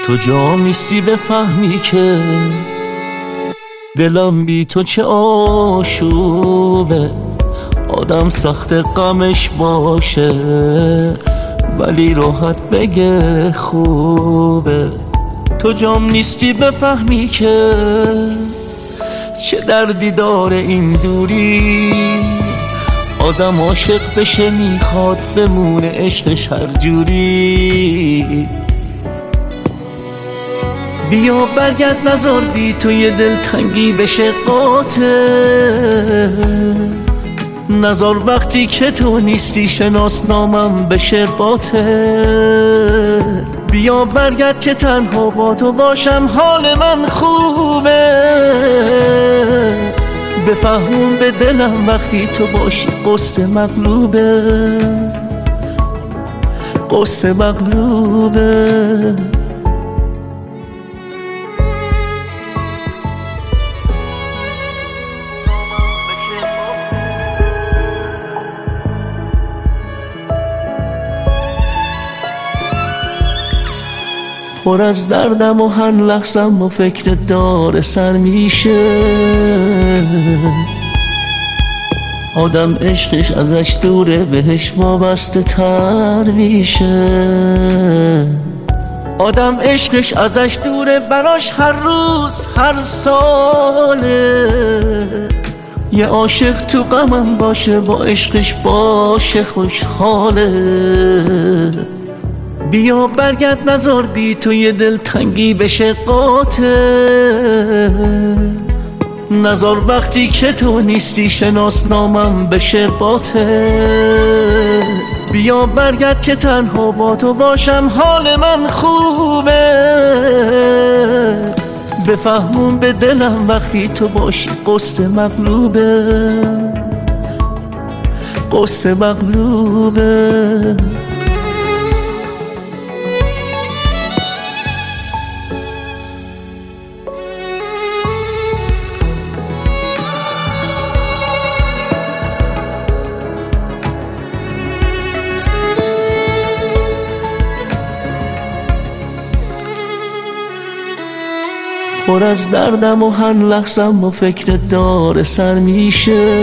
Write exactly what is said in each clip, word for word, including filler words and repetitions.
تو جا نیستی بفهمی که دلم بی تو چه آشوبه. آدم سخت غمش باشه ولی راحت بگه خوبه. تو جام نیستی بفهمی که چه دردی داره این دوری. آدم عاشق بشه میخواد بمونه عشقش هر جوری. بیا برگرد نزار بی تو یه دلتنگی بشه قاتل. نزار وقتی که تو نیستی شناسنامم بشه باطل. بیا برگرد که تنها با تو باشم حال من خوبه. بفهمون به دلم وقتی تو باشی قصه مغلوبه. قصه مغلوبه. پر از دردم و هر لحظم و فکر دار سر میشه. آدم عشقش ازش دوره بهش وابسته تر میشه. آدم عشقش ازش دوره براش هر روز هر ساله. یه عاشق تو غمم باشه با عشقش باشه خوشحاله. بیا برگرد نزار بی تو یه دلتنگی بشه قاتل. نزار وقتی که تو نیستی شناسنامم بشه باطل. بیا برگرد که تنها با تو باشم حال من خوبه. بفهمون به دلم وقتی تو باشی قصه مغلوبه. قصه مغلوبه. پر از دردم و هر لحظم و فکر دار سر میشه.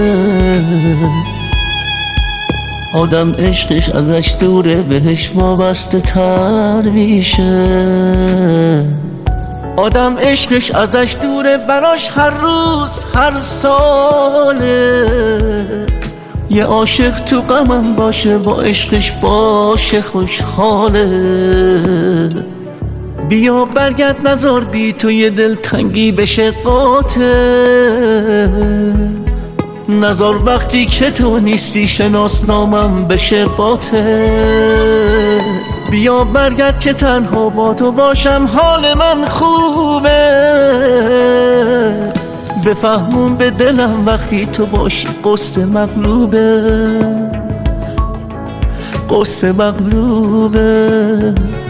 آدم عشقش ازش دوره بهش وابسته تر میشه. آدم عشقش ازش دوره براش هر روز هر ساله. یه عاشق تو غمم باشه با عشقش باشه خوشحاله. بیا برگرد نزار بی تو یه دلتنگی بشه قاتل. نزار وقتی که تو نیستی شناسنامم بشه باطل. بیا برگرد که تنها با تو باشم حال من خوبه. بفهمون به دلم وقتی تو باشی قصه مغلوبه. قصه مغلوبه.